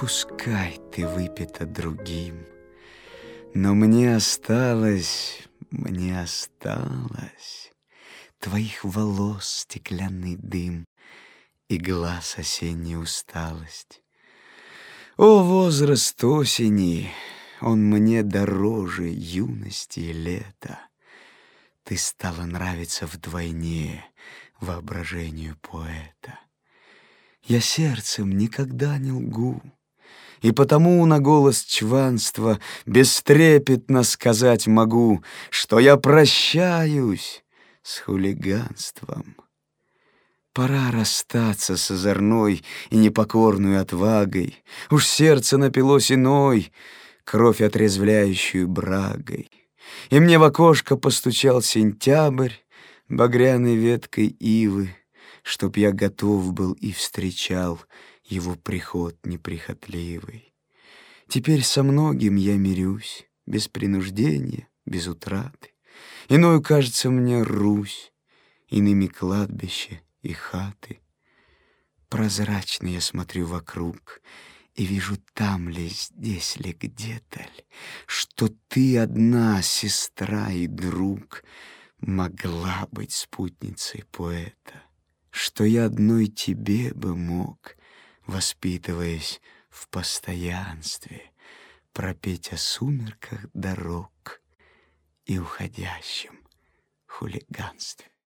Пускай ты выпита другим, но мне осталось твоих волос стеклянный дым и глаз осенняя усталость. О, возраст осени, он мне дороже юности и лета. Ты стала нравиться вдвойне воображению поэта. Я сердцем никогда не лгу, и потому на голос чванства бестрепетно сказать могу, что я прощаюсь с хулиганством. Пора расстаться с озорной и непокорной отвагой. Уж сердце напилось иной, кровь отрезвляющую брагой. И мне в окошко постучал сентябрь багряной веткой ивы, чтоб я готов был и встречал его приход неприхотливый. Теперь со многим я мирюсь, без принуждения, без утраты. Иною кажется мне Русь, иными кладбище и хаты. Прозрачно я смотрю вокруг и вижу, там ли, здесь ли, где-то ли, что ты одна, сестра и друг, могла быть спутницей поэта, что я одной тебе бы мог, воспитываясь в постоянстве, пропеть о сумерках дорог и уходящем хулиганстве.